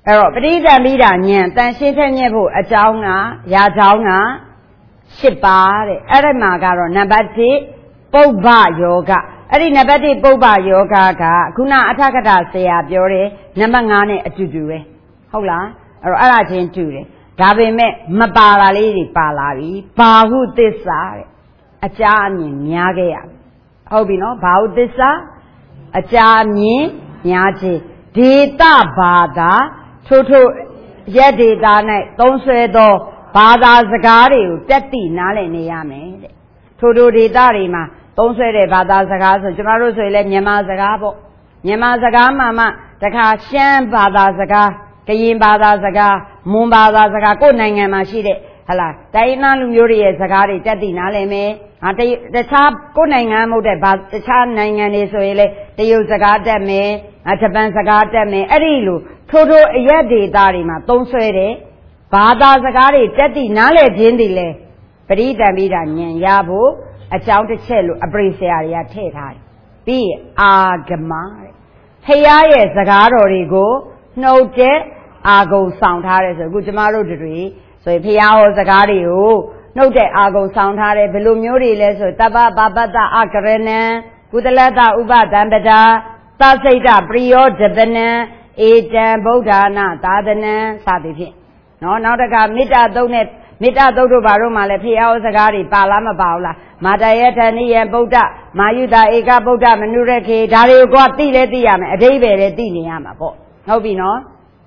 Ero, Pradita Mida Nyan, Tanshita Nebu, a Jauna, Yajauna, Shipare, Eramagaro, Nabati, Boba Yoga, Eri Nabati Boba Yoga, Kuna Atakata Sea Biore, Namangane Atudure. Hola, or Arajin Ture. Gabe me Mabala Lady Palari, Bahu Disa, a Jami Nyagea. Hobino, Bahu Disa, a Jami Nyaji, Dita Bada. Toto Yedi Dane, don't say though, Bada Zagari, Detti Nale Niame. Toto de Darima, don't say the Bada Zagas, Jamaro Sule, Yama Zagabo, Yama Zagama, the Kashan Bada Zaga, Kayim Bada Zaga, Mumbada Zaga, good name, Mashide, Hala, Diana Lumuri Zagari, Detti Nale me, the top good name, the Chan Nang and Israel, the Uzagata me, at the Banzagata me, Erilu. Toto Yadi Darima, don't say it. Bada Zagari, Teddy Nale Jindile, Perita Vida Nyan Yabu, a child to cello, a brace area Teta. Be Agamar. Hey, Zagaro Rigo, no jet, Argo Sound Harris, a good tomorrow degree. So if he hours Zagari, no jet, Argo Sound Harris, Belumuri, Les, Taba, Babata, Akarena, Gudalata, Uba, Dambada, Taseta, Brio, Jabana. Ejan Bodana, Dadana, Sadifi. No, not a guy, Mita Donet, Mita Dodo Baruma, Pia Zagari, Palama Baula, Madayeta, Nia Boda, Mayuda, Ega Boda, Manureke, Dario Guati, Diam, a David, Diniama. No, be no.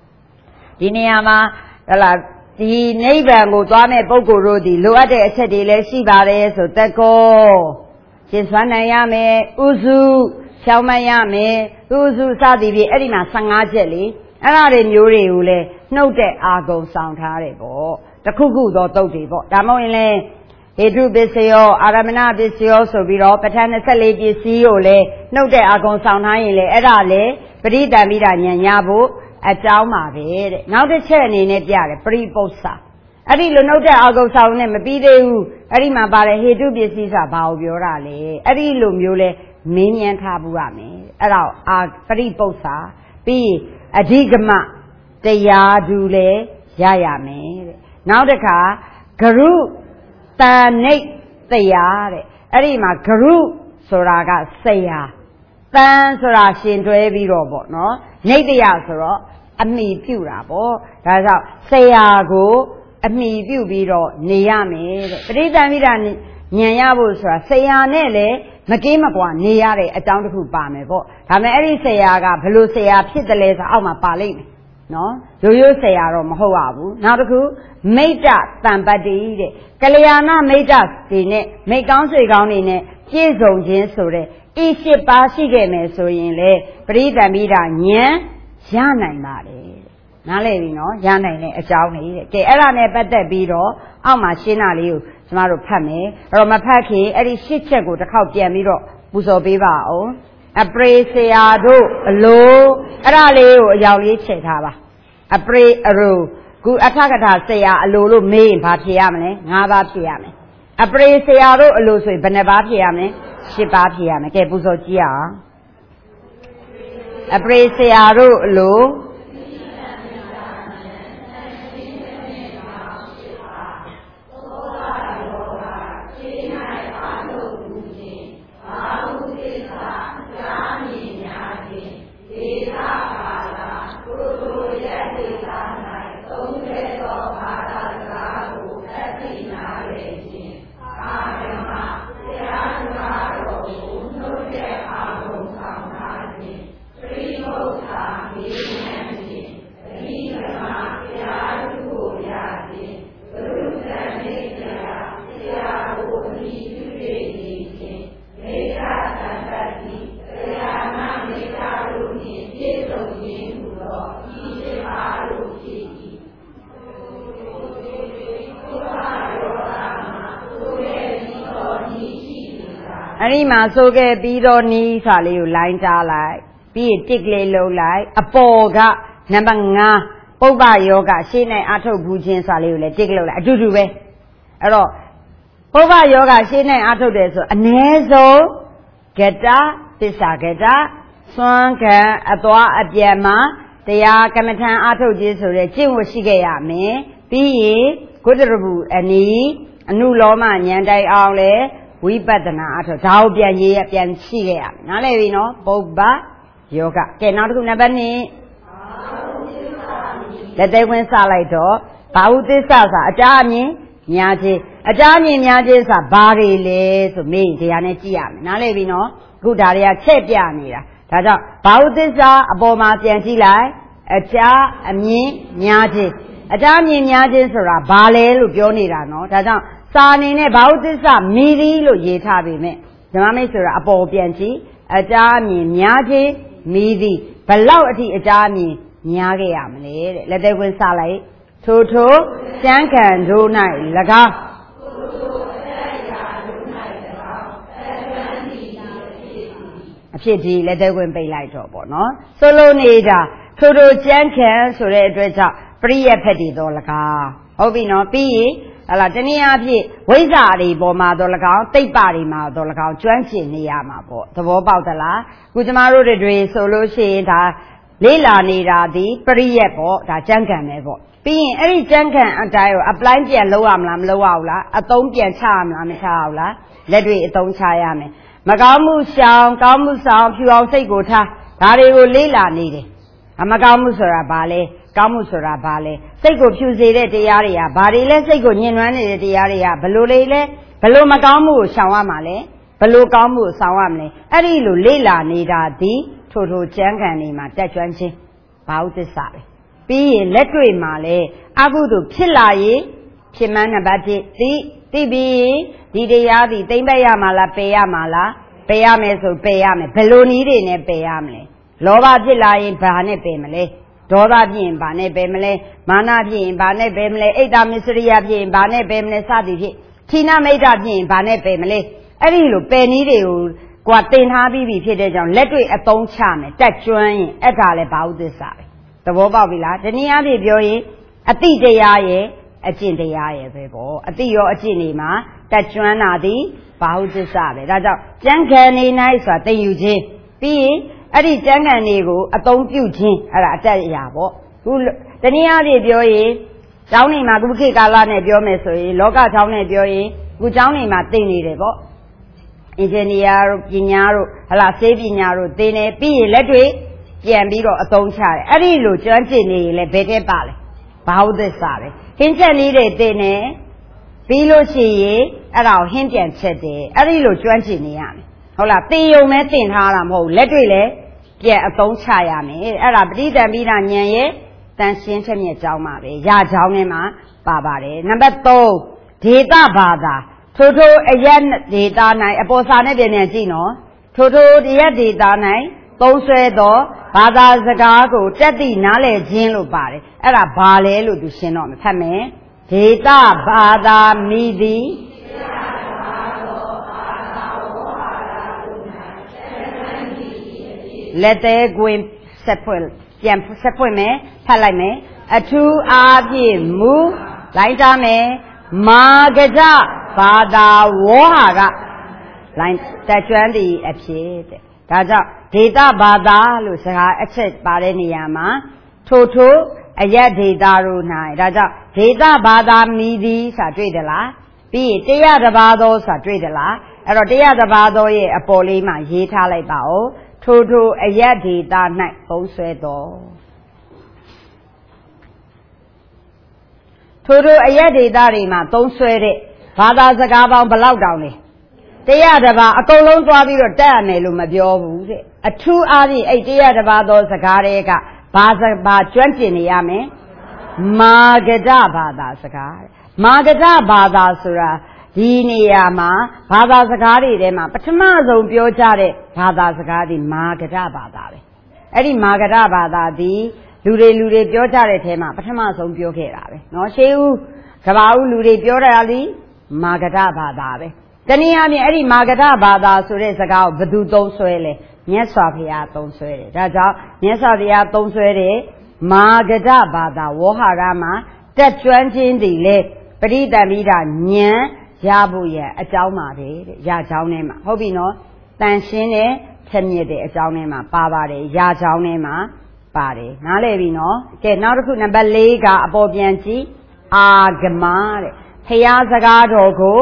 Diniama, the neighbor Mudame Bogo Rodi, Luade, Sedile, Sibare, so Teco. Since one Ayame, Uzu. Mayame, Uzu Sadi, Edima Sangajeli, and I didn't Yuri, no de Argo sound harebo, the Kugu do Dotibo, Damoile, Hedru Bisio, Aramana Bisio, so we all Patana Saladi Siole, no de Argo sound highly, Edale, Perida Mida Nyabu, at Jauma, now the chain in it, Yare, Pre Bosa. I didn't know that Argo sound name, be the Arima Bare, Hedru Bisisa, Bao Yorale, Arilum Yule. Minion Tabuami, allow our Pari Bosa, be a digama, the Yadule, Yayame. Now the car, Garu, Tanate, the Yare, Erima, Garu, Soraga, Saya, Tan Sorashin to every robot, no? Nate Yasoro, a me purabo, that's how Sayago, a me pubiro, Niame, but it's a Miran Nyayabusra, Sayanele. Makimaqua, Niare, a down to Bamebo. Tamari Sayaga, Pelusea, Pitales, Alma Palin. No? Do you say Arom Hoabu? Now the coup, made that Tambadi, Kaliana made us in it, make answer down in it, Jizo Jinsure, Ishi Bashi game so in le, Brida Mida, Nyan, Yana Mari. Nale, no, Yana, a Jowney, K. Elane Bette Bido, Alma Shinaliu. Tomorrow Pame, Roma Paki, Eddie Shichego, the cow Jamiro, Buzo Biva, a braceado, a low, a raleo, a yauli chetava. A bray a row, good attackata say a lulu main patiamene, Nava Piame. A braceado, a low, Beneva Piame, Shipa Piame, que Buzo Gia. A braceado, low. Anima so get Bido ni Sali line like, be it tickly low like, a poga, Nabanga, Oba yoga, Shine Ato Bujin Sali, tickle like, do way. At all. Oba yoga, Shine Ato deso, a nezo, geta, Pisageta, Swanka, Atua, Abiama, တရားကမ္မထံအားထုတ်ခြင်းဆိုတဲ့ကျင့်ဝတ်ရှိခဲ့ရမယ်ပြီးရင်ကုသရဘူးအနီးအနုလောမဉာဏ်တိုက်အောင်လဲဝိပဿနာအားထုတ်ဒါကိုပြန်ရေးပြန်ရှိခဲ့ရမယ်နားလည်ပြီနော်ပုပ္ပယောဂကဲနောက်တစ်ခုနံပါတ်2လက်သေးဝင်စလိုက်တော့ဘာဟုသစ္စာဆိုအကြာအမြင်များခြင်းအကြာအမြင်များခြင်းဆိုဘာတွေလဲဆိုမေးတရားနဲ့ကြည့်ရမယ်နားလည်ပြီနော်အခုဒါတွေကချက်ပြနေတာဒါကြောင့်ဘာဟုသစ္စာအပေါ်မှာပြန်ကြည့်လိုက်အကြာအမြင်များခြင်းအကြာအမြင်များခြင်းဆိုတာဘာလဲလို့ပြောနေတာနော်ဒါကြောင့်စာအနေနဲ့ဘာဟုသစ္စာမီဒီလို့ရေးထားပေမဲ့ဓမ္မမိတ်ဆိုတာအပေါ်ပြန်ကြည့်အကြာအမြင်များခြင်းမီဒီဘလောက်အထိအကြာအမြင်များခဲ့ရမလဲတဲ့လက်သေးဝင်စလိုက်ထိုကျမ်းခံတို့၌၎င်းအဖြစ်ဒီလက်သေးဝင်ပိတ်လိုက်တော့ပေါ့နော်ဆိုလိုနေတာထိုကျမ်းခံဆိုတဲ့အတွက်ကြောင့်ပရိယဖက်တည်တော့၎င်းဟုတ်ပြီနော်ပြီးရင်ဟလာတနည်းအားဖြင့်ဝိဇ္ဇာတွေပေါ်မှာတော့၎င်းတိတ်ပတွေမှာတော့၎င်းကျွမ်းကျင်နေရမှာပေါ့သဘောပေါက်သလားခုကျမတို့တွေဆိုလို့ရှိရင်ဒါလေးလာနေတာဒီပရိယပေါ့ဒါကျမ်းခံပဲပေါ့ပြီးရင်အဲ့ဒီကျမ်းခံအတိုင်းကို apply ပြန်လုပ်ရမလားမလုပ်ရဘူးလားအသုံးပြန်ချရမလားမချရဘူးလားလက်တွေအသုံးချရမယ်မကောင်းမှုရှောင်ကောင်းမှုဆောင်ဖြူအောင်စိတ်ကိုထားဒါတွေကိုလေးလာနေတယ်မကောင်းမှုဆိုတာဘာလဲကောင်းမှုဆိုတာဘာလဲစိတ်ကိုဖြူစေတဲ့တရားတွေကဘာတွေလဲစိတ်ကိုညှဉ်းနှွမ်းနေတဲ့တရားတွေကဘလို့လေလဲဘလို့မကောင်းမှုကိုရှောင်ရမှာလဲဘလို့ကောင်းမှုကိုဆောင်ရမလဲအဲ့ဒီလိုလေးလာနေတာဒီထိုကျမ်းခံနေမှာတက်ကျွမ်းခြင်းဘာဟုသစ္စာပဲပြီးရင်လက်တွေ့မှာလဲအကုသို့ဖြစ်လာရင်ဖြစ်မှန်းနံပါတ်1သိပြီးဒီတရားဒီသိမ့်ပတ်ရမှာလားပယ်ရမှာလားပယ်ရမယ်ဆိုပယ်ရမယ်ဘယ်လိုနည်းတွေနဲ့ပယ်ရမလဲလောဘဖြစ်လာရင်ဘာနဲ့ပယ်မလဲဒေါသဖြစ်ရင်ဘာနဲ့ပယ်မလဲမာနဖြစ်ရင်ဘာနဲ့ပယ်မလဲအိတ်တာမစ္စရိယဖြစ်ရင်ဘာနဲ့ပယ်မလဲစသည်ဖြင့်ဌိနမိတ်တာဖြစ်ရင်ဘာနဲ့ပယ်မလဲအဲ့ဒီလိုပယ်နည်းတွေကိုကွာတင်ထားပြီးပြီဖြစ်တဲ့ကြောင့်လက်တွေ့အသုံးချမယ်တက်ကျွမ်းရင်အဲ့ဒါလည်းဘာဟုသစ္စာပဲသဘောပေါက်ပြီလားဒီနည်းအားဖြင့်ပြောရင်အတိတရားရဲ့အကျင့်တရားရဲ့ပဲပေါ့အတိရောအကျင့်တွေမှာတက်ကျွမ်းတာသည်ဘာဟုသစ္စာပဲဒါကြောင့်ကျမ်းဂန်နေ၌ဆိုတာသိယူခြင်းပြီးရင်အဲ့ဒီကျမ်းဂန်တွေကိုအသုံးပြုခြင်းအဲ့ဒါအတက်အရာပေါ့ခုဒီနည်းအားဖြင့်ပြောရင်ကျောင်းနေမှာခုခေတ်ကာလနဲ့ပြောမယ်ဆိုရင်လောကကျောင်းနဲ့ပြောရင်ခုကျောင်းနေမှာသိနေတယ်ပေါ့အင်ဂျင်နီယာတို့ပညာတို့ဟလာဆေးပညာတို့သင်တယ်ပြီးရင်လက်တွေပြန်ပြီးတော့အသုံးချတယ်အဲ့ဒီလိုကျွမ်းကျင်နေရင်လည်းဘယ်တဲ့ပါလဲဘာဟုသစ္စာပဲဟင်းချက်လေးတွေသင်တယ်ပြီးလို့ရှိရင်အဲ့ဒါကိုဟင်းပြန်ချက်တယ်အဲ့ဒီလိုကျွမ်းကျင်နေရမယ်ဟုတ်လားသင်ယုံမဲသင်ထားတာမဟုတ်လက်တွေလည်းပြန်အသုံးချရမယ်အဲ့ဒါပဋိသင်္ပိဒဉာဏ်ရဲ့တန်ရှင်းချက်မြတ်ကြောင်းပါပဲရကြောင်းထဲမှာပါပါတယ်နံပါတ်3ဒေတာဘာသာထိုအရက်ဒေတာ၌အပေါ်စာနဲ့ပြန်ကြည့်နော်ထိုအရက်ဒေတာ၌သုံးဆွဲသောဘာသာစကားကိုတက်သည့်နားလည်ခြင်းလို့ပါတယ်အဲ့ဒါဘာလဲလို့သူရှင်းတော့မှဖတ်မယ်ဒေတာဘာသာမိသည်လက်သေးကွင်းဆက်ဖွင့်ပြန်ဆက်ဖွင့်မယ်ဖတ်လိုက်မယ်အထူးအားဖြင့်မူလိုက်ကြမယ်မာဂကြဘာသာဝေါဟာကလိုင်းတက်ကျွမ်းသည့်အဖြစ်တဲ့ဒါကြောင့်ဒေတာဘာသာလို့စကားအချက်ပါတဲ့နေရာမှာထိုအရက်ဒေတာတို့၌ဒါကြောင့်ဒေတာဘာသာမိသည်ဆိုတာတွေ့သလားပြီးရင်တရားတစ်ပါးသောဆိုတာတွေ့သလားအဲ့တော့တရားတစ်ပါးသောရဲ့အပေါ်လေးမှာရေးထားလိုက်ပါဦးထိုအရက်ဒေတာ၌သုံးဆွဲသောထိုအရက်ဒေတာတွေမှာသုံးဆွဲတဲ့ဘာသာစကားပေါင်းဘယ်လောက်တောင်လဲတရားတစ်ပါးအကုန်လုံးသွားပြီးတော့တက်ရမယ်လို့မပြောဘူးတဲ့အထူးအားဖြင့်အဲ့တရားတစ်ပါးသောစကားတွေကဘာကျွမ်းကျင်နေရမယ်မာဂဒဘာသာစကားမာဂဒဘာသာဆိုတာဒီနေရာမှာဘာသာစကားတွေထဲမှာပထမဆုံးပြောကြတဲ့ဘာသာစကားဒီမာဂဒဘာသာပဲအဲ့ဒီမာဂဒဘာသာဒီလူတွေပြောကြတဲ့ထဲမှာပထမဆုံးပြောခဲ့တာပဲเนาะရှေးဦးကဘာဦးလူတွေပြောတာလीမာဂဒဘာသာပဲတနည်းအားဖြင့်အဲ့ဒီမာဂဒဘာသာဆိုတဲ့စကားကိုဘယ်သူသုံးဆွဲလဲမြတ်စွာဘုရားသုံးဆွဲတယ်ဒါကြောင့်မြတ်စွာဘုရားသုံးဆွဲတဲ့မာဂဒဘာသာဝေါဟာရမှာတက်ကျွမ်းခြင်းတည်လေပဋိသင်္ပိဒဉာဏ်ရဖို့ရအကြောင်းပါပဲတဲ့ရကြောင်းထဲမှာဟုတ်ပြီနော်တန်ရှင်းတဲ့ထက်မြက်တဲ့အကြောင်းထဲမှာပါပါတယ်ရကြောင်းထဲမှာပါတယ်နားလည်ပြီနော်ကဲနောက်တစ်ခုနံပါတ်4ကအပေါ်ပြန်ကြည့်အာဂမတဲ့ဖျားစကားတော်ကို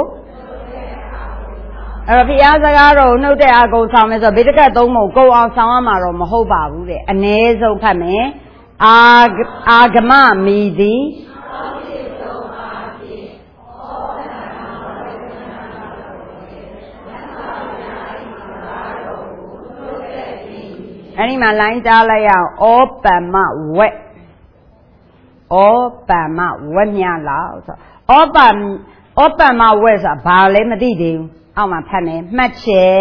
အဲ့တော့ဖျားစကားတော်ကိုနှုတ်တဲ့အကုန်ဆောင်မယ်ဆိုတော့ဗေဒကတ်သုံးပုံကိုအောင်ဆောင်ရမှာတော့မဟုတ်ပါဘူးတဲ့အနည်းဆုံးဖတ်မယ်အာဂမမီသည်အဲ့ဒီမှာလိုင်းကြားလိုက်ရအောင်ဩပမ္မဝက်ဩပမ္မဝက်မြလောက်ဆိုဩပမ္မဝက်ဆိုတာဘာလဲမသိသေးဘူးအောက်မှာဖတ်မယ်မှတ်ချက်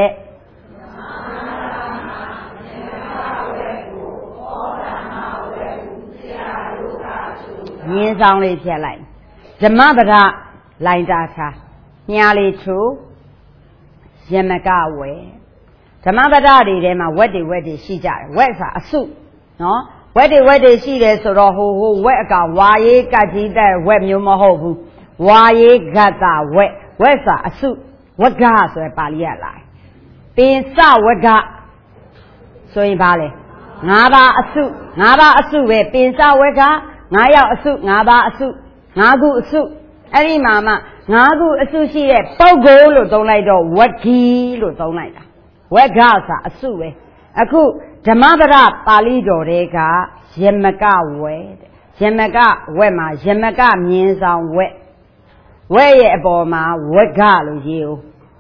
ရင်းဆောင်လေးဖြတ်လိုက်ဓမ္မပဒလိုင်းတာထားညာလေးချိုးယမကဝဲဓမ္မပဒတွေထဲမှာဝက်တွေရှိကြတယ်ဝက်ဆိုတာအစုနော်ဝက်တွေရှိတယ်ဆိုတော့ဟိုဝက်အကောင်ဝါရေးကတ်ကြီးတဲ့ဝက်မျိုးမဟုတ်ဘူးဝါရေးဂတ်တာဝက်ဆိုတာအစုဝက်ကဆိုရပါဠိရလာပင်စဝက်ကဆိုရင်ဘာလဲ၅ပါးအစုပဲပင်စဝက်က9ယောက်အစု9ပါးအစု9ခုအစုအဲ့ဒီမှာမှ9ခုအစုရှိတဲ့ပုဂ္ဂိုလ်လို့သုံးလိုက်တော့ဝက်ကီလို့သုံးလိုက်တာဝက်ကဆိုတာအစုပဲအခုဓမ္မပဒပါဠိတော်တွေကယမကဝဲယမကဝက်မှာယမကမြင်းဆောင်ဝက်ရဲ့အပေါ်မှာဝက်ကလို့ရေးဦး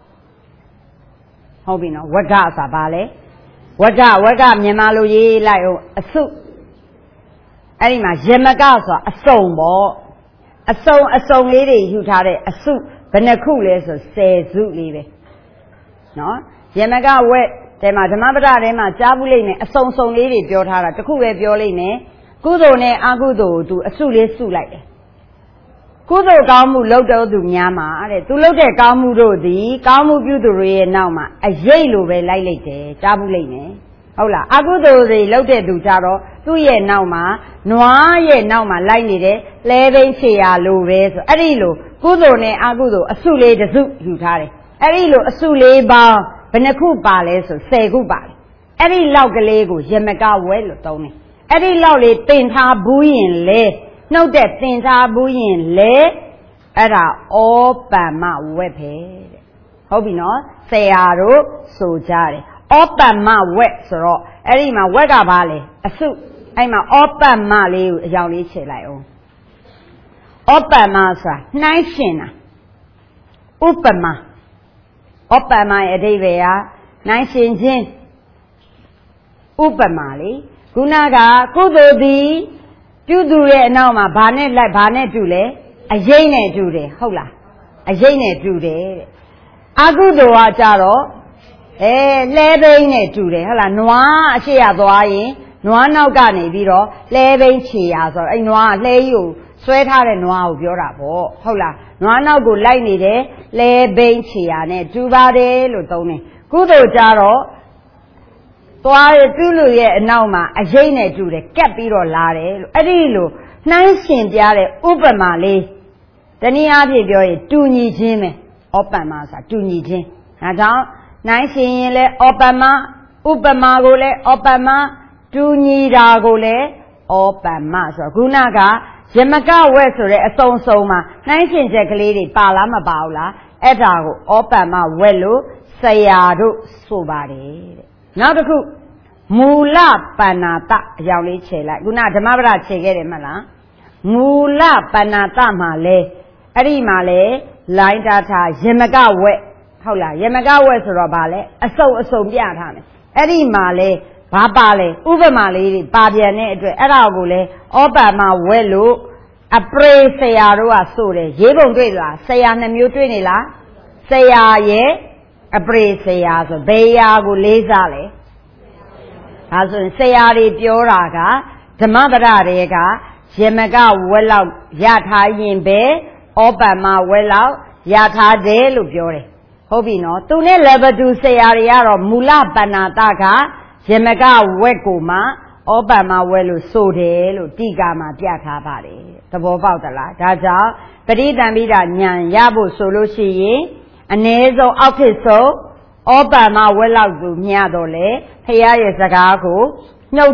ဟုတ်ပြီနော်ဝက်ကဆိုတာဘာလဲဝက်ကမြန်မာလိုရေးလိုက်အောင်အစုအဲ့ဒီမှာယမကဆိုတာအစုံပေါ့အစုံလေးတွေယူထားတဲ့အစုဘယ်နှခုလဲဆို10စုလေးပဲနော်ယမကဝက်တဲမှာဓမ္မပဒထဲမှာကြားဘူးလိမ့်မယ်အစုံလေးတွေပြောထားတာတခုပဲပြောလိမ့်မယ်ကုသိုလ်နဲ့အကုသိုလ်သူအစုလေးစုလိုက်တယ်ကုသိုလ်ကောင်းမှုလုပ်တော်သူများမှာတဲ့သူလုပ်တဲ့ကောင်းမှုတို့သည်ကောင်းမှုပြုသူတွေရဲ့နောက်မှာအရေးလိုပဲလိုက်လိုက်တယ်ကြားဘူးလိမ့်မယ်ဟုတ်လားအကုသိုလ်တွေလုပ်တဲ့သူကြတော့သူ့ရဲ့နောက်မှာနွားရဲ့နောက်မှာလိုက်နေတယ်လဲဘိန်းချေရလိုပဲဆိုအဲ့ဒီလိုကုသိုလ်နဲ့အကုသိုလ်အစုလေးတစ်စုယူထားတယ်အဲ့ဒီလိုအစုလေးပေါင်းဘယ်နှခုပါလဲဆို10ခုပါတယ်အဲ့ဒီလောက်ကလေးကိုယမကဝဲလို့သုံးတယ်အဲ့ဒီလောက်လေးတင်ထားဘူးရင်လေနှုတ်တဲ့တင်ထားဘူးရင်လေအဲ့ဒါဩပမ္မဝက်ပဲတဲ့ဟုတ်ပြီနော်ဆရာတို့ဆိုကြတယ်ဩပမ္မဝက်ဆိုတော့အဲ့ဒီမှာဝက်ကဘာလဲအစုအဲ့မှာဩပမ္မလေးကိုအကြောင်းလေးခြေလိုက်အောင်ဩပမ္မဆိုတာနှိုင်းရှင်တာဥပမာဩပမ္မရဲ့အဓိပ္ပာယ်ကနှိုင်းရှင်ခြင်းဥပမာလေခုနကကုသိုလ်သည်ပြုသူရဲ့အနောက်မှာဘာနဲ့တူလဲအရေးနဲ့တူတယ်ဟုတ်လားအရေးနဲ့တူတယ်တဲ့အကုသိုလ်ကကြတော့လဲဘိန်းနဲ့တူတယ်ဟုတ်လားနွားအရှိရသွားရင်နွားနောက်ကနေပြီးတော့လဲဘိန်းချေရဆိုတော့အဲ့နွားကလဲကြီးကိုဆွဲထားတဲ့နွားကိုပြောတာပေါ့ဟုတ်လားနွားနောက်ကိုလိုက်နေတယ်လဲဘိန်းချေရနဲ့တူပါတယ်လို့သုံးတယ်ကုသိုလ်ကြတော့သွားရပြုလို့ရဲ့အနောက်မှာအရေးနဲ့တူတယ်ကက်ပြီးတော့လာတယ်လို့အဲ့ဒီလိုနှိုင်းရှင်ပြတဲ့ဥပမာလေးတနည်းအားဖြင့်ပြောရင်တူညီခြင်းပဲဩပမ္မဆိုတာတူညီခြင်းဒါကြောင့်နှိုင်းရှင်ရင်လဲဩပမ္မဥပမာကိုလဲဩပမ္မတူညီတာကိုလဲဩပမ္မဆိုတော့ခုနကယမကဝက်ဆိုတဲ့အစုံမှာနှိုင်းရှင်ချက်ကလေးတွေပါလားမပါဘူးလားအဲ့ဒါကိုဩပမ္မဝက်လို့ဆရာတို့ဆိုပါတယ်တဲ့နောက်တစ်ခုမူလပဏ္ဏတအကြောင်းလေးခြေလိုက်ခုနဓမ္မပဒခြေခဲ့တယ်မလားမူလပဏ္ဏတမှာလဲအဲ့ဒီမှာလဲလိုင်းတာထားယမကဝက်ဟုတ်လားယမကဝက်ဆိုတော့ဗာလဲအစုံပြထားမယ်အဲ့ဒီမှာလဲဘာပါလဲဥပမာလေးတွေပါပြန်တဲ့အတွက်အဲ့ဒါကိုလဲဩပမ္မဝက်လို့အပရိဆရာတို့ကဆိုတယ်ရေးပုံတွေ့လားဆရာ2မျိုးတွေ့နေလားဆရာရဲ့အပရိဆရာဆိုဘယ်ရာကိုလေးစားလဲဒါဆိုရင်ဆရာတွေပြောတာကဓမ္မပဒတွေကယမကဝက်လောက်ရထားရင်ပဲဩပမ္မဝက်လောက်ရထားတယ်လို့ပြောတယ်ဟုတ်ပြီနော်သူနဲ့ level 2ဆရာတွေကတော့မူလပဏ္ဏတကယမကဝက်ကိုမှဩပမ္မဝက်လို့ဆိုတယ်လို့တိကာမှာပြထားပါတယ်သဘောပေါက်သလားဒါကြောင့်ပရိသံပိဒဉာဏ်ရဖို့ဆိုလို့ရှိရင်အ ਨੇ ဆုံးအောက်ဖြစ်ဆုံးဩပမ္မဝက်လောက်ကိုမြတ်တော့လေဖရာရဲ့စကားကိုနှုတ်တဲ့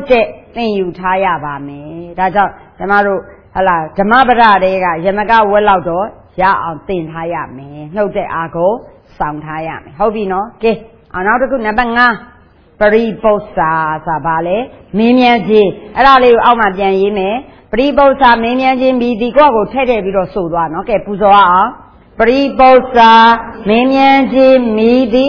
သင်ယူထားရပါမယ်ဒါကြောင့်ကျမတို့ဟလာဓမ္မပဒတွေကယမကဝက်လောက်တော့ရအောင်သင်ထားရမယ်နှုတ်တဲ့အာကိုဆောင်ထားရမယ်ဟုတ်ပြီနော်ကဲနောက်တစ်ခုနံပါတ်5ပရိပု္ပ္ပာဆိုတာဘာလဲမင်းမြန်းခြင်းအဲ့ဒါလေးကိုအောက်မှာပြန်ရေးမယ်ပရိပု္ပ္ပာမင်းမြန်းခြင်းမိဒီကိုထည့်ပြီးတော့ဆိုသွားနော်ကဲပူဇော်အောင်ပရိပု္ပ္ပာမင်းမြန်းခြင်းမိဒီ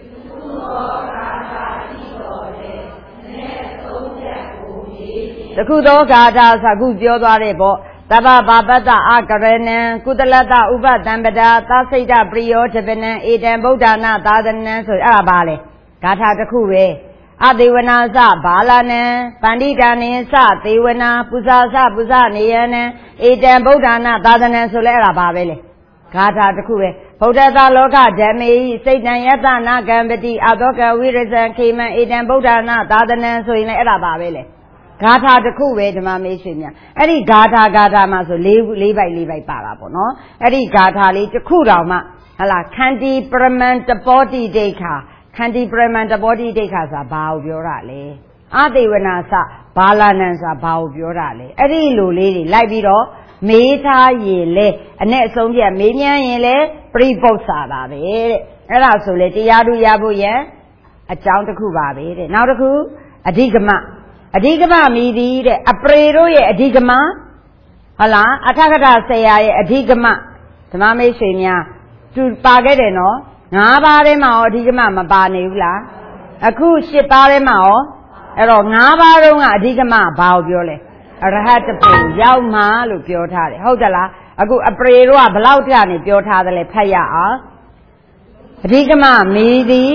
တခုသောဂါထာဆိုအခုပြောသွားတဲ့ပေါ့သဗ္ဗဘာပတ္တအာကရဏံကုသလတ္တဥပတံပဒာသစိတ်တပရိယောတပနံဧတံဗုဒ္ဓနာသာသနံဆိုအဲ့ဒါပါလေဂါထာတစ်ခုပဲအသေဝနာစဘာလနံပန္တိတာနိစသေဝနာပူဇာစပူဇာနေယနံဧတံဗုဒ္ဓနာသာသနံဆိုလဲအဲ့ဒါပါပဲလေဂါထာတစ်ခုပဲဗုဒ္ဓသာလောကဓမ္မေစိတ်တံယတနာကံပတိအသောကဝိရဇံခေမံဧတံဗုဒ္ဓနာသာသနံဆိုရင်လည်းအဲ့ဒါပါပဲလေဂါထာတစ်ခုပဲဓမ္မမေးရှင်များအဲ့ဒီဂါထာမှာဆို၄ပိုက်ပါတာပေါ့နော်အဲ့ဒီဂါထာလေးတစ်ခုတောင်မှဟလာခန္တီပရမန်တပောတိဒိဋ္ဌာခန္တီပရမန်တပောတိဒိဋ္ဌာဆိုတာဘာကိုပြောတာလဲအသေဝနာစဘာလနံဆိုတာဘာကိုပြောတာလဲအဲ့ဒီလိုလေးတွေလိုက်ပြီးတော့မေးထားရင်လေအနဲ့အဆုံးပြမေးမြန်းရင်လေပရိပု္ပ္ပာပါပဲတဲ့အဲ့ဒါဆိုလေတရားသူရဖို့ရန်အကြောင်းတစ်ခုပါပဲတဲ့နောက်တစ်ခုအဓိကမမိသည်တဲ့အပရေတို့ရဲ့အဓိကမဟုတ်လားအထကထဆရာရဲ့အဓိကမဓမ္မမိတ်ဆွေများသူပါခဲ့တယ်နော်5ပါးထဲမှာရောအဓိကမမပါနေဘူးလားအခု7ပါးထဲမှာရောအဲ့တော့5ပါးလုံးကအဓိကမဘာကိုပြောလဲအရဟတပုရောက်မှလို့ပြောထားတယ်ဟုတ်သလားအခုအပရေတို့ကဘလောက်ကနေပြောထားတယ်လဲဖတ်ရအောင်အဓိကမမိသည်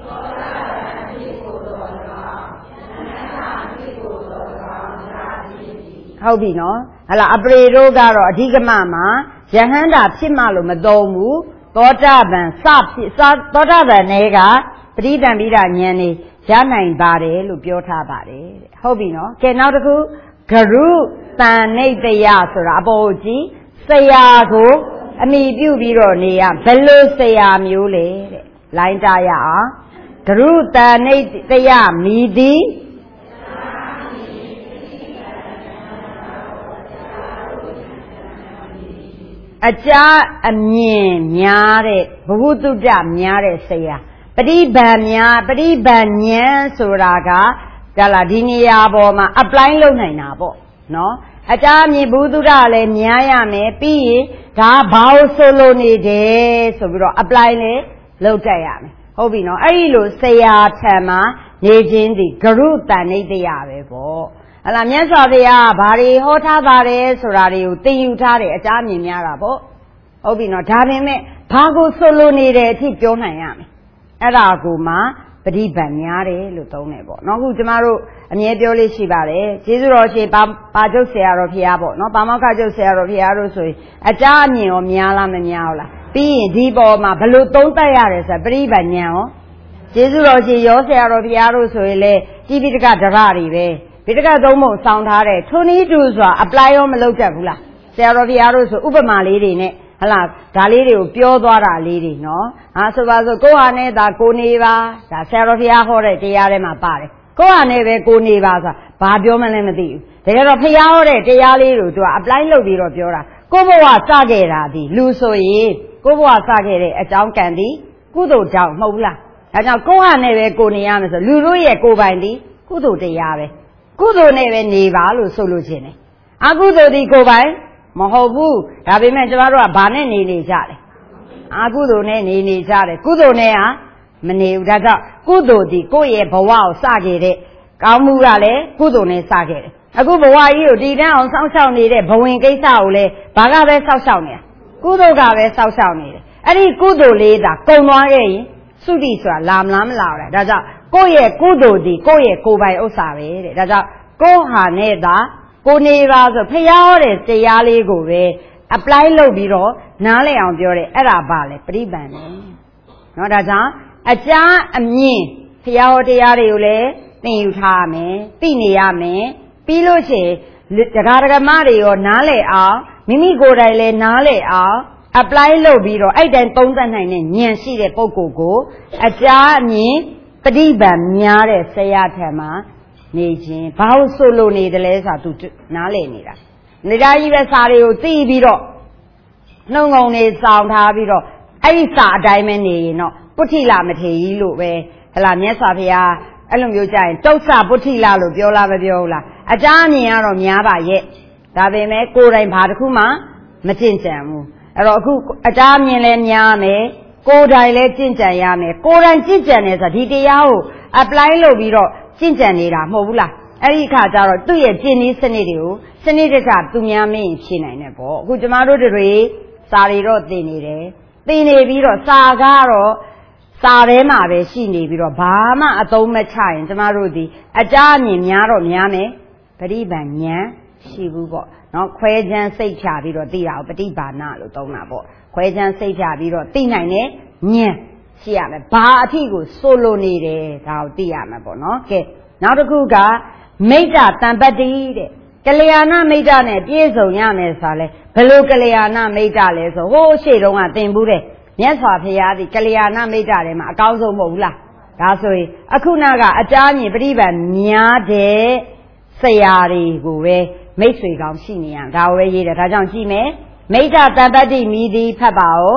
ဟုတ်ပြီနော်ဟလာအပရေတို့ကတော့အဓိကမမှာယဟန္တာဖြစ်မှလို့မသုံးဘူးသောတာပန်သောတာပန်နဲ့ကပဋိသင်္ပိဒဉာဏ်နေရနိုင်ပါတယ်လို့ပြောထားပါတယ်တဲ့ဟုတ်ပြီနော်ကဲနောက်တစ်ခုဂရုတန်နိတယဆိုတာအပေါ်ကြည့်ဆရာကိုအမိပြုပြီးတော့နေရဘယ်လိုဆရာမျိုးလဲတဲ့လိုင်းတာရအောင်ဂရုတန်နိတယမိသည်အကြအမြင်များတဲ့ဘဝတုတ္တများတဲ့ဆရာပฏิဗံဉာဏ်ဆိုတာကဒါလားဒီနေရာပေါ်မှာ apply လုပ်နိုင်တာပေါ့နော်အကြအမြင်ဘဝတုတ္တလည်းများရမယ်ပြီးရင်ဒါဘာလို့ဆိုလို့နေတယ်ဆိုပြီးတော့ apply လည်းလုပ်တတ်ရမယ်ဟုတ်ပြီနော်အဲ့ဒီလိုဆရာထံမှာနေခြင်းဒီဂရုတန်နိတယပဲပေါ့ဟလာမြတ်စွာဘုရားဘာတွေဟောထားပါတယ်ဆိုတာတွေကိုသင်ယူထားတယ်အကြအမြင်များတာပေါ့ဟုတ်ပြီနော်ဒါပေမဲ့ဘာကိုဆိုလိုနေတယ်အထိပြောနိုင်ရမယ်အဲ့ဒါကိုမှပฏิဗံများတယ်လို့သုံးတယ်ပေါ့နော်အခုကျမတို့အမြဲပြောလေးရှိပါတယ်ကျေးဇူးတော်ရှင်ပါကျုပ်ဆရာတော်ဘုရားပေါ့နော်ပါမောက္ခကျုပ်ဆရာတော်ဘုရားတို့ဆိုရင်အကြအမြင်ရောများလားမများဘူးလားပြီးရင်ဒီပေါ်မှာဘလို့သုံးသပ်ရတယ်ဆိုတာပฏิဗံဉာဏ်ရောကျေးဇူးတော်ရှင်ရောဆရာတော်ဘုရားတို့ဆိုရင်လေတိပိဋကဒရတွေပဲပိဋကသုံးပုံဆောင်းထားတဲ့ထုံနည်းတူဆိုတာ apply ရောမလုပ်တတ်ဘူးလားဆရာတော်ဘုရားတို့ဆိုဥပမာလေးတွေနဲ့ဟလာဒါလေးတွေကိုပြောသွားတာလေးတွေနော်ဆိုပါစို့ကိုယ့်ဟာနဲ့ဒါကိုနေပါဒါဆရာတော်ဘုရားဟောတဲ့တရားထဲမှာပါတယ်ကိုယ့်ဟာနဲ့ပဲကိုနေပါဆိုတာဘာပြောမှလည်းမသိဘူးတကယ်တော့ဘုရားဟောတဲ့တရားလေးတွေကိုသူက apply လုပ်ပြီးတော့ပြောတာကိုယ့်ဘဝစခဲ့တာဒီလူဆိုရင်ကိုယ့်ဘဝစခဲ့တဲ့အကြောင်းကံဒီကုသိုလ်ကြောင့်မဟုတ်ဘူးလားဒါကြောင့်ကိုယ့်ဟာနဲ့ပဲကိုနေရမယ်ဆိုလူတို့ရဲ့ကိုယ်ပိုင်ဒီကုသိုလ်တရားပဲကုသိုလ်နဲ့ပဲနေပါလို့ဆိုလို့ခြင်းတယ်အကုသိုလ်ဒီကိုယ်ပိုင်မဟုတ်ဘူးဒါပေမဲ့ကျမတို့ကဘာနဲ့နေကြလဲအကုသိုလ်နဲ့နေကြတယ်ကုသိုလ်နဲ့ဟာမနေဘူးဒါကြောင့်ကုသိုလ်ဒီကိုယ့်ရဲ့ဘဝကိုစခဲ့တဲ့ကောင်းမှုကလည်းကုသိုလ်နဲ့စခဲ့တယ်အခုဘဝကြီးကိုတည်တံ့အောင်စောင့်ရှောက်နေတဲ့ဘဝင်ကိစ္စကိုလည်းဘာကပဲစောင့်ရှောက်နေတာကုသိုလ်ကပဲစောင့်ရှောက်နေတယ်အဲ့ဒီကုသိုလ်လေးဒါကုံသွားခဲ့ရင်သုတိဆိုတာလာမလားမလာဘူးဒါကြောင့်ကိုယ့်ရဲ့ကုသိုလ်ဒီကိုယ့်ရဲ့ကိုယ်ပိုင်ဥစ္စာပဲတဲ့ဒါကြောင့်ကိုယ့်ဟာနဲ့သာကိုနေပါဆိုဖျားဟောတဲ့တရားလေးကိုပဲ apply လုပ်ပြီးတော့နားလည်အောင်ပြောတယ်အဲ့ဒါပါလေပရိပန်တယ်နော်ဒါကြောင့်အကြအမြင်ဖျားဟောတရားတွေကိုလည်းသင်ယူထားရမယ်သိနေရမယ်ပြီးလို့ရှိရင်တရားဓမ္မတွေရောနားလည်အောင်မိမိကိုယ်တိုင်လည်းနားလည်အောင် apply လုပ်ပြီးတော့အဲ့တိုင်းသုံးသပ်နိုင်တဲ့ဉာဏ်ရှိတဲ့ပုဂ္ဂိုလ်ကိုအကြအမြင်ပฏิပန်များတဲ့ဆရာထံမှာနေခြင်းဘာလို့ဆိုလိုနေတယ်လဲဆိုတာ तू နားလည်နေတာနေသားကြီးပဲစာတွေကိုသိပြီးတော့နှုံငုံနေဆောင်ထားပြီးတော့အဲ့ဒီစာအတိုင်းပဲနေရင်တော့ပုထိလာမထေကြီးလို့ပဲဟလာမြတ်စွာဘုရားအဲ့လိုမျိုးကြရင်တုတ်ဆပုထိလာလို့ပြောလားမပြောဘူးလားအကြအမြင်ကတော့များပါရဲ့ဒါပေမဲ့ကိုယ်တိုင်ဘာတစ်ခုမှမကျင့်ကြံဘူးအဲ့တော့အခုအကြအမြင်လည်းများမယ်ကိုယ်တိုင်လည်းကျင့်ကြံရမယ်ကိုယ်တိုင်ကျင့်ကြံနေဆိုဒီတရားကို apply လုပ်ပြီးတော့ကျင့်ကြံနေတာမဟုတ်ဘူးလားအဲ့ဒီအခါကျတော့သူ့ရဲ့ကျင့်နည်းစနစ်တွေကိုစနစ်တကျသူများမင်းဖြေနိုင်တယ်ပေါ့အခုကျမတို့တွေစာတွေတော့သင်နေတယ်သင်နေပြီးတော့စာကတော့စာထဲမှာပဲရှိနေပြီးတော့ဘာမှအသုံးမချရင်ကျမတို့ဒီအကြအမြင်များတော့များမယ်ပฏิပန်ဉာဏ်ရှိဘူးပေါ့နော်ခွဲခြမ်းစိတ်ဖြာပြီးတော့သိတာကိုပฏิပါဏလို့သုံးတာပေါ့ခွဲခြမ်းစိတ်ဖြာပြီးတော့သိနိုင်တဲ့ဉာဏ်ရှိရမယ်ဘာအဖြစ်ကိုဆိုလိုနေတယ်ဒါကိုသိရမှာပေါ့နော်ကဲနောက်တစ်ခုကမိတ္တတံပတ္တိတဲ့ကလျာဏမိတ္တနဲ့ပြည့်စုံရမယ်ဆိုတာလဲဘယ်လိုကလျာဏမိတ္တလဲဆိုဟိုးရှေ့တုန်းကသင်ဘူးတဲ့မြတ်စွာဘုရားဒီကလျာဏမိတ္တထဲမှာအကောင်းဆုံးမဟုတ်ဘူးလားဒါဆိုရင်အခုနကအကြမြင်ပฏิပန်များတဲ့ဆရာတွေကိုပဲမိတ်ဆွေကောင်းရှိနေရဒါကိုပဲရေးတယ်ဒါကြောင့်ကြည့်မယ်မိတ္တတံပတ္တိမိသည်ဖတ်ပါဦး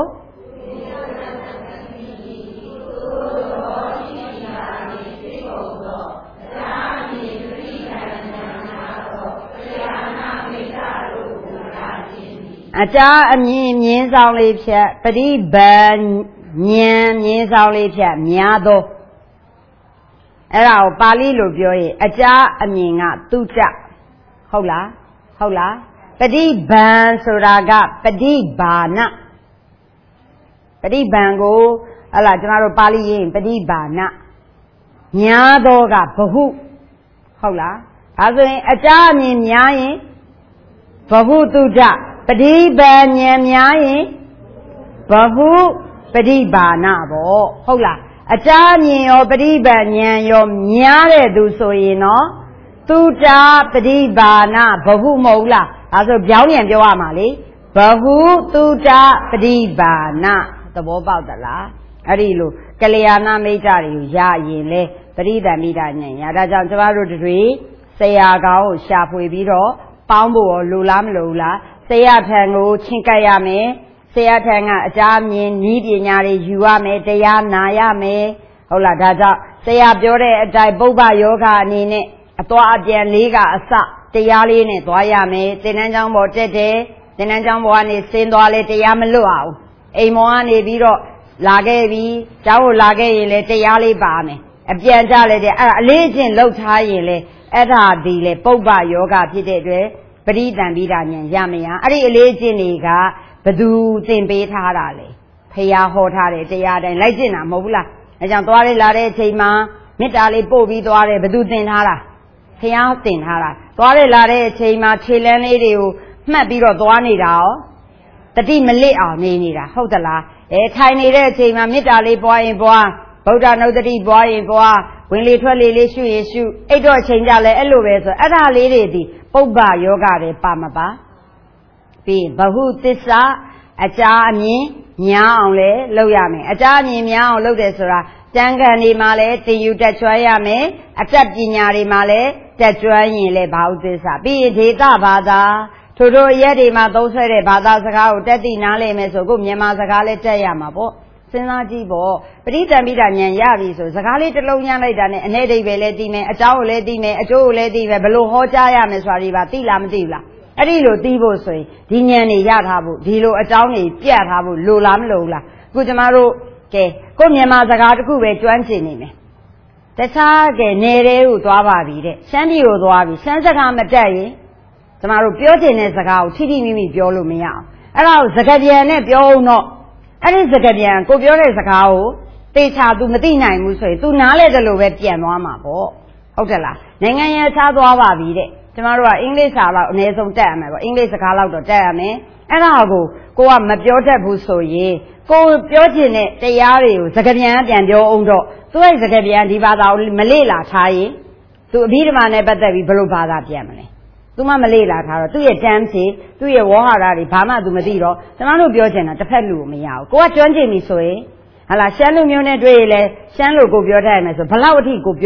အကြအမြင်မြင်းဆောင်လေးဖြတ်ပฏิပန်ဉာဏ်မြင်းဆောင်လေးဖြတ်များသောအဲ့ဒါကိုပါဠိလိုပြောရင်အကြအမြင်ကတုကြဟုတ်လားဟုတ်လားပฏิပန်ဆိုတာကပฏิဘာနပฏิပန်ကိုဟလာကျွန်တော်တို့ပါဠိရေးရင်ပฏิဘာနများသောကဘဟုဟုတ်လားဒါဆိုရင်အကြအမြင်များရင်ဘဟုတုကြပฏิပန်ဉာဏ်များရင်ဘဟုပฏิဘာနပေါ့ဟုတ်လားအကြမြင်ရောပฏิပန်ဉာဏ်ရောများတဲ့သူဆိုရင်တော့သူတာပฏิဘာနဘဟုမဟုတ်လားဒါဆိုပြောင်းပြန်ပြောရမှာလေဘဟုသူတာပฏิဘာနသဘောပေါက်သလားအဲ့ဒီလိုကလျာဏမိတ္တတွေကိုရရင်လေပရိသမိတ္တဉာဏ်ရဒါကြောင့်ကျမတို့တွေဆရာကောင်းကိုရှာဖွေပြီးတော့ပေါင်းဖို့လိုလားမလိုလားဆရာထံကိုချင့်ကပ်ရမယ်ဆရာထံကအကြမြင်နည်းပညာတွေယူရမယ်တရားနာရမယ်ဟုတ်လားဒါကြောင့်ဆရာပြောတဲ့အတိုင်းပုဗ္ဗယောဂအနေနဲ့အသွားအပြန်လေးကအစတရားလေးနဲ့သွားရမယ်သင်္นานကျောင်းပေါ်တက်တယ်သင်္นานကျောင်းပေါ်ကနေဆင်းသွားလဲတရားမလွတ်အောင်အိမ်ပေါ်ကနေပြီးတော့လာခဲ့ပြီးကျောင်းကိုလာခဲ့ရင်လဲတရားလေးပါမယ်အပြန်ကြလဲတဲ့အဲ့ဒါအလေးချင်းလှုပ်ထားရင်လဲအဲ့ဒါဒီလဲပုဗ္ဗယောဂဖြစ်တဲ့အတွက်ပရိသံပိဒဉာဏ်ရမရအဲ့ဒီအလေးချင်းတွေကဘသူသင်ပေးထားတာလဲဖရာဟောထားတယ်တရားတိုင်းလိုက်ကျင့်တာမဟုတ်ဘူးလားအဲကြောင့်သွားရလာတဲ့အချိန်မှာမေတ္တာလေးပို့ပြီးသွားတယ်ဘသူသင်ထားတာဖရာသင်ထားတာသွားရလာတဲ့အချိန်မှာခြေလမ်းလေးတွေကိုမှတ်ပြီးတော့သွားနေတာရောတတိမလစ်အောင်နေနေတာဟုတ်သလားထိုင်နေတဲ့အချိန်မှာမေတ္တာလေးပွားရင်ပွားဗုဒ္ဓနုတ္တိပွားရင်ပွားဝင်လေထွက်လေလေးရှုရင်ရှုအိတ်တော့ချိန်ကြလဲအဲ့လိုပဲဆိုအဲ့ဒါလေးတွေဒီပုဗ္ဗယောဂတွေပါမပါပြီးဘဟုသစ္စာအကြအမြင်များအောင်လဲလုပ်ရမယ်အကြအမြင်များအောင်လုပ်တယ်ဆိုတာတန်ခံတွေမှာလဲတင်ယူတက်ကျွမ်းရမယ်အတတ်ပညာတွေမှာလဲတက်ကျွမ်းရင်လဲဘဟုသစ္စာပြီးရင်ဒေသဘာသာထို့ထိုအရက်တွေမှာသုံးဆွဲတဲ့ဘာသာစကားကိုတက်သိနားလည်မယ်ဆိုကိုမြန်မာစကားလဲတက်ရမှာပေါ့စဉ်းစားကြည့်ပေါ့ပရိသံပိဒဉာဏ်ရပြီဆိုစကားလေးတစ်လုံးညှလိုက်တာနဲ့အနေဒိဗ္ဗေလည်းသိမယ်အကြောင်းကိုလည်းသိမယ်အကျိုးကိုလည်းသိမယ်ဘယ်လိုဟောကြားရမယ်ဆိုတာဒီပါသိလားမသိဘူးလားအဲ့ဒီလိုသိဖို့ဆိုရင်ဒီဉာဏ်တွေရထားဖို့ဒီလိုအကြောင်းတွေပြတ်ထားဖို့လိုလားမလိုဘူးလားအခုကျမတို့ကဲကိုမြန်မာစကားတစ်ခုပဲကျွမ်းကျင်နေမယ်တခြားကဲနယ်တွေကိုသွားပါပြီတဲ့ရှမ်းပြည်ကိုသွားပြီရှမ်းစကားမတက်ရင်ကျမတို့ပြောချင်တဲ့စကားကိုထိထိမိမိပြောလို့မရအောင်အဲ့ဒါကိုစကားပြန်နဲ့ပြောအောင်တော့အဲ့ဒီစကားပြန်ကိုပြောတဲ့စကားကိုသေချာ तू မသိနိုင်ဘူးဆိုရင် तू နားလဲတယ်လို့ပဲပြန်သွားမှာပေါ့ဟုတ်တယ်လားနိုင်ငံရခြားသွားပါပြီတဲ့ကျမတို့ကအင်္ဂလိပ်စာလောက်အနည်းဆုံးတက်ရမယ်ပေါ့အင်္ဂလိပ်စကားလောက်တော့တက်ရမယ်အဲ့ဒါကိုကမပြောတတ်ဘူးဆိုရင်ကိုပြောချင်တဲ့တရားတွေကိုစကားပြန်ပြောအောင်တော့သူ့ရဲ့စကားပြန်ဒီဘာသာကိုမလေ့လာထားရင် तू အဘိဓမ္မာနဲ့ပတ်သက်ပြီးဘယ်လိုဘာသာပြန်မလဲသူမှမလေ့လာထားတော့သူ့ရဲ့တမ်းစီသူ့ရဲ့ဝေါဟာရတွေဘာမှ तू မသိတော့ကျမတို့ပြောချင်တာတစ်ဖက်လူကိုမရဘူးကိုကကျွမ်းကျင်ပြီဆိုရင်ဟာလာရှမ်းလူမျိုးနဲ့တွေ့ရင်လဲရှမ်းလူကိုပြောတတ်ရမယ်ဆိုဘလောက်အထိကိုပြော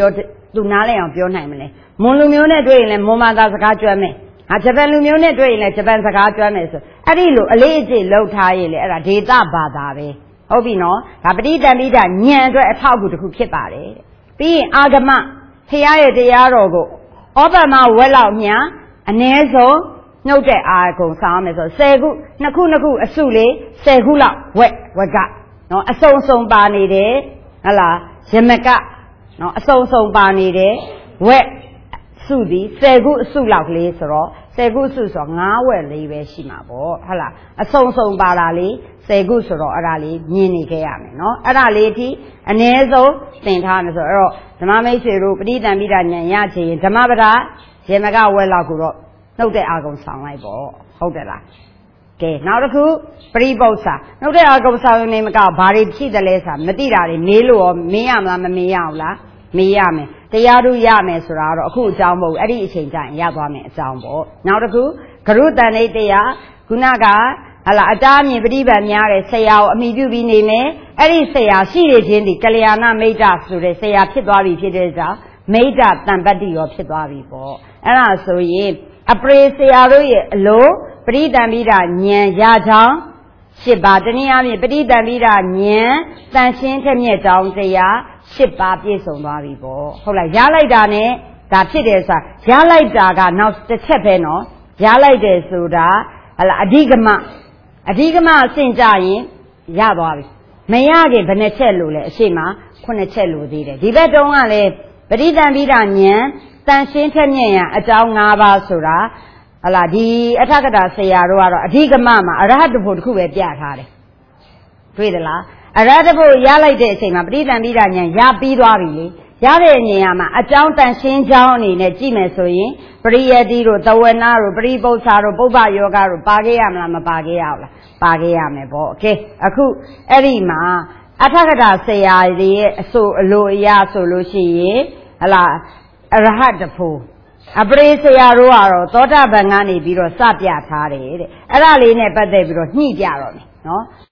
သူနားလည်အောင်ပြောနိုင်မလဲမွန်လူမျိုးနဲ့တွေ့ရင်လည်းမွန်ဘာသာစကားကျွမ်းမယ်ဂျပန်လူမျိုးနဲ့တွေ့ရင်လည်းဂျပန်စကားကျွမ်းမယ်ဆိုအဲ့ဒီလိုအလေးအကျင့်လောက်ထားရင်လေအဲ့ဒါဒေသဘာသာပဲဟုတ်ပြီနော်ဒါပဋိသင်္ပိဋဉာဏ်အတွက်အထောက်အကူတစ်ခုဖြစ်ပါတယ်ပြီးရင်အာဂမဖရာရဲ့တရားတော်ကိုဩပမဝက်လောက်မြအ ਨੇ ဆုံးနှုတ်တဲ့အာကုံဆောင်ရမယ်ဆို10ခုနှစ်ခုအစုလေး10ခုလောက်ဝက်ကနော်အစုံပါနေတယ်ဟလားယမကနော်အစုံပါနေတယ်ဝက်စုသည်10ခုအစုလောက်ကလေးဆိုတော့10ခုအစုဆိုတော့9ဝက်လေးပဲရှိမှာပေါ့ဟုတ်လားအစုံပါတာလေး10ခုဆိုတော့အဲ့ဒါလေးမြင်နေခဲ့ရမယ်နော်အဲ့ဒါလေးအထိအ ਨੇ ဆုံးသင်ထားမယ်ဆိုတော့ဓမ္မမိတ်ဆွေတို့ပဋိသင်္ပိဋဉာဏ်ရချင်ဓမ္မပဒယမကဝက်လောက်ကိုတော့နှုတ်တဲ့အာကုံဆောင်လိုက်ပေါ့ဟုတ်တယ်လားကဲနောက်တစ်ခုပရိပု္ပ္ပာနှုတ်တဲ့အာကုံဆောင်နေမကဘာတွေဖြစ်တယ်လဲဆိုတာမသိတာတွေမေးလို့ရောမေးရမလားမမေးရဘူးလားမေးရမယ်တရားတို့ရမယ်ဆိုတာတော့အခုအကြောင်းမဟုတ်ဘူးအဲ့ဒီအချိန်ကျရင်ရသွားမယ်အကြောင်းပေါ့နောက်တစ်ခုဂရုတန်ဋိတရားခုနကဟလာအတားမြင်ပฏิပတ်များတဲ့ဆရာကိုအမိပြုပြီးနေမယ်အဲ့ဒီဆရာရှိနေခြင်းဒီကလျာဏမိတ်တဆိုတဲ့ဆရာဖြစ်သွားပြီဖြစ်တဲ့ကြောင့်မိတ်တတံပတ္တိရောဖြစ်သွားပြီပေါ့အဲ့ဒါဆိုရင်အပရိဆရာတို့ရဲ့အလိုပဋိသင်္ပိဋဉာဏ်ရကြောင်း8ပါးတနည်းအားဖြင့်ပဋိသင်္ပိဋဉာဏ်တန်ရှင်းထက်မြက်ကြောင်းတရား8ပါးပြည့်စုံသွားပြီပေါ့ဟုတ်လားရလိုက်တာနဲ့ဒါဖြစ်တယ်ဆိုတာရလိုက်တာကနောက်တစ်ချက်ပဲနော်ရလိုက်တယ်ဆိုတာဟလာအဓိကမအဆင့်ကြရင်ရသွားပြီမရခင်ဘယ်နှချက်လို့လဲအရှိမ9ချက်လို့သေးတယ်ဒီဘက်တုန်းကလည်းပဋိသင်္ပိဋဉာဏ်တန်ရှင်းထက်မြက်ရန်အကြောင်း5ပါးဆိုတာဟလာဒီအထကတာဆရာတို့ကတော့အဓိကမမှာအရဟတဖို့တစ်ခုပဲပြထားတယ်တွေ့သလားအရဟတဖို့ရလိုက်တဲ့အချိန်မှာပဋိသင်္ပိဋဉာဏ်ရပြီးသွားပြီလေရတဲ့ဉာဏ်မှာအကြောင်းတန်ရှင်းကြောင်းအနေနဲ့ကြည့်မယ်ဆိုရင်ပရိယတိတို့သဝနာတို့ပရိပု္ပ္ပာတို့ပုပ္ပယောဂတို့ပါခဲ့ရမလားမပါခဲ့ရဘူးလားပါခဲ့ရမယ်ပေါ့โอเคအခုအဲ့ဒီမှာအထကတာဆရာတွေရဲ့အဆိုအလိုအရာဆိုလို့ရှိရင်ဟလာအရဟတဖို့အပရိဆရာတို့ကတော့သောတာပန်ကနေပြီးတော့စပြထားတယ်တဲ့အဲ့ဒါလေးနဲ့ပတ်သက်ပြီးတော့ညှိကြတော့မယ်နော်